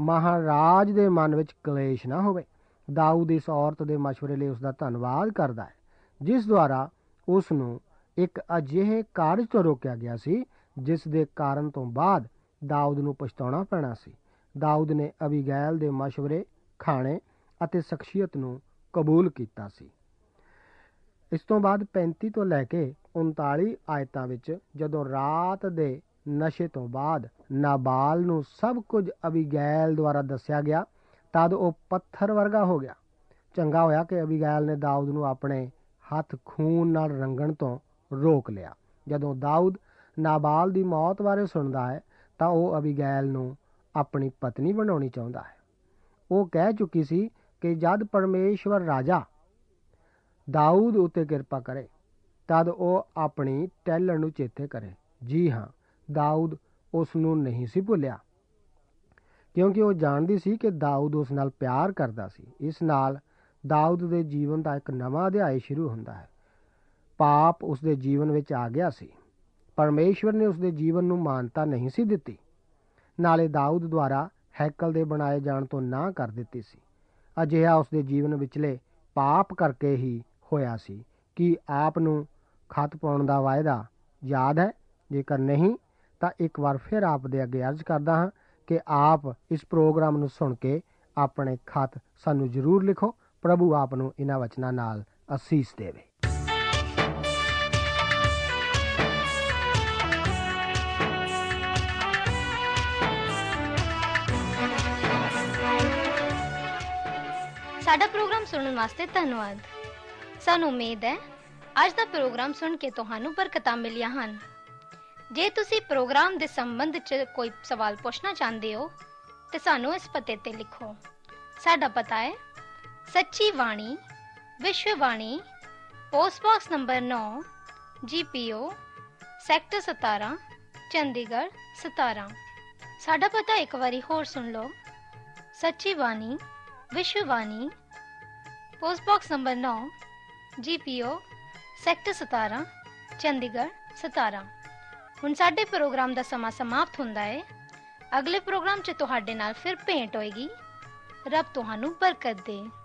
ਮਹਾਰਾਜ ਦੇ ਮਨ ਵਿੱਚ ਕਲੇਸ਼ ਨਾ ਹੋਵੇ। ਦਾਊਦ ਇਸ ਔਰਤ ਦੇ ਮਸ਼ਵਰੇ ਲਈ ਉਸਦਾ ਧੰਨਵਾਦ ਕਰਦਾ ਹੈ, ਜਿਸ ਦੁਆਰਾ ਉਸ ਨੂੰ ਇੱਕ ਅਜਿਹੇ ਕਾਰਜ ਤੋਂ ਰੋਕਿਆ ਗਿਆ ਸੀ ਜਿਸ ਦੇ ਕਾਰਨ ਤੋਂ ਬਾਅਦ ਦਾਊਦ ਨੂੰ ਪਛਤਾਉਣਾ ਪੈਣਾ ਸੀ। ਦਾਊਦ ਨੇ ਅਬੀਗੈਲ ਦੇ ਮਸ਼ਵਰੇ, ਖਾਣੇ ਅਤੇ ਸ਼ਖਸੀਅਤ ਨੂੰ ਕਬੂਲ ਕੀਤਾ ਸੀ। ਇਸ ਤੋਂ ਬਾਅਦ ਪੈਂਤੀ ਤੋਂ ਲੈ ਕੇ ਉਨਤਾਲੀ ਆਇਤਾਂ ਵਿੱਚ ਜਦੋਂ ਰਾਤ ਦੇ ਨਸ਼ੇ ਤੋਂ ਬਾਅਦ ਨਾਬਾਲ ਨੂੰ ਸਭ ਕੁਝ ਅਬੀਗੈਲ ਦੁਆਰਾ ਦੱਸਿਆ ਗਿਆ, ਤਦ ਉਹ ਪੱਥਰ ਵਰਗਾ ਹੋ ਗਿਆ। ਚੰਗਾ ਹੋਇਆ ਕਿ ਅਬੀਗੈਲ ਨੇ ਦਾਊਦ ਨੂੰ ਆਪਣੇ ਹੱਥ ਖੂਨ ਨਾਲ ਰੰਗਣ ਤੋਂ ਰੋਕ ਲਿਆ। ਜਦੋਂ ਦਾਊਦ ਨਾਬਾਲ ਦੀ ਮੌਤ ਬਾਰੇ ਸੁਣਦਾ ਹੈ ਤਾਂ ਉਹ ਅਬੀਗੈਲ ਨੂੰ ਆਪਣੀ ਪਤਨੀ ਬਣਾਉਣੀ ਚਾਹੁੰਦਾ ਹੈ। ਉਹ ਕਹਿ ਚੁੱਕੀ ਸੀ ਕਿ ਜਦ ਪਰਮੇਸ਼ਵਰ ਰਾਜਾ ਦਾਊਦ ਉੱਤੇ ਕਿਰਪਾ ਕਰੇ ਤਦ ਉਹ ਆਪਣੀ ਟਹਿਲਣ ਨੂੰ ਚੇਤੇ ਕਰੇ। ਜੀ ਹਾਂ, ਦਾਊਦ ਉਸ ਨੂੰ ਨਹੀਂ ਸੀ ਭੁੱਲਿਆ। ਕਿਉਂਕਿ ਉਹ ਜਾਣਦੀ ਸੀ ਕਿ ਦਾਊਦ ਉਸ ਨਾਲ ਪਿਆਰ ਕਰਦਾ ਸੀ। ਇਸ ਨਾਲ ਦਾਊਦ ਦੇ ਜੀਵਨ ਦਾ ਇੱਕ ਨਵਾਂ ਅਧਿਆਇ ਸ਼ੁਰੂ ਹੁੰਦਾ ਹੈ। ਪਾਪ ਉਸ ਦੇ ਜੀਵਨ ਵਿੱਚ ਆ ਗਿਆ ਸੀ। ਪਰਮੇਸ਼ਵਰ ਨੇ ਉਸ ਦੇ ਜੀਵਨ ਨੂੰ ਮਾਨਤਾ ਨਹੀਂ ਸੀ ਦਿੱਤੀ। ਨਾਲੇ ਦਾਊਦ ਦੁਆਰਾ ਹੈਕਲ ਦੇ ਬਣਾਏ ਜਾਣ ਤੋਂ ਨਾਂਹ ਕਰ ਦਿੱਤੀ ਸੀ। ਅਜਿਹਾ ਉਸ ਦੇ ਜੀਵਨ ਵਿਚਲੇ ਪਾਪ ਕਰਕੇ ਹੀ ਹੋਇਆ ਸੀ। ਕੀ ਆਪ ਨੂੰ ਖਤ ਪਾਉਣ ਦਾ ਵਾਅਦਾ ਯਾਦ ਹੈ? ਜੇਕਰ ਨਹੀਂ ਤਾਂ ਇੱਕ ਵਾਰ ਫਿਰ ਆਪ ਦੇ ਅੱਗੇ ਅਰਜ਼ ਕਰਦਾ ਹਾਂ ਕਿ ਆਪ ਇਸ ਪ੍ਰੋਗਰਾਮ ਨੂੰ ਸੁਣ ਕੇ ਆਪਣੇ ਖਤ ਸਾਨੂੰ ਜ਼ਰੂਰ ਲਿਖੋ। ਪ੍ਰਭੂ ਆਪ ਨੂੰ ਇਹਨਾਂ ਵਚਨਾਂ ਨਾਲ ਅਸੀਸ ਦੇਵੇ। ਸਾਡਾ ਪ੍ਰੋਗਰਾਮ ਸੁਣਨ ਵਾਸਤੇ ਧੰਨਵਾਦ। ਸਾਨੂੰ ਉਮੀਦ ਹੈ ਅੱਜ ਦਾ ਪ੍ਰੋਗਰਾਮ ਸੁਣ ਕੇ ਤੁਹਾਨੂੰ ਬਰਕਤਾਂ ਮਿਲੀਆਂ ਹਨ। ਜੇ ਤੁਸੀਂ ਪ੍ਰੋਗਰਾਮ ਦੇ ਸੰਬੰਧ 'ਚ ਕੋਈ ਸਵਾਲ ਪੁੱਛਣਾ ਚਾਹੁੰਦੇ ਹੋ ਤੇ ਸਾਨੂੰ ਇਸ ਪਤੇ ਤੇ ਲਿਖੋ। ਸਾਡਾ ਪਤਾ ਹੈ ਸੱਚੀ ਬਾਣੀ, ਵਿਸ਼ਵ ਬਾਣੀ, ਪੋਸਟ ਬਾਕਸ ਨੰਬਰ ਨੌ, ਜੀ ਪੀ ਓ, ਸੈਕਟਰ ਸਤਾਰਾਂ, ਚੰਡੀਗੜ੍ਹ ਸਤਾਰਾਂ। ਸਾਡਾ ਪਤਾ ਇੱਕ ਵਾਰੀ ਹੋਰ ਸੁਣ ਲਓ। ਸੱਚੀ ਬਾਣੀ, ਵਿਸ਼ਵ ਬਾਣੀ, ਪੋਸਟ ਬਾਕਸ ਨੰਬਰ ਨੌ, ਜੀ ਪੀ ਓ, ਸੈਕਟਰ ਸਤਾਰਾਂ, ਚੰਡੀਗੜ੍ਹ ਸਤਾਰਾਂ। ਹੁਣ ਸਾਡੇ ਪ੍ਰੋਗਰਾਮ ਦਾ ਸਮਾਂ ਸਮਾਪਤ ਹੁੰਦਾ ਹੈ। ਅਗਲੇ ਪ੍ਰੋਗਰਾਮ 'ਚ ਤੁਹਾਡੇ ਨਾਲ ਫਿਰ ਭੇਂਟ ਹੋਏਗੀ। ਰੱਬ ਤੁਹਾਨੂੰ ਬਰਕਤ ਦੇ।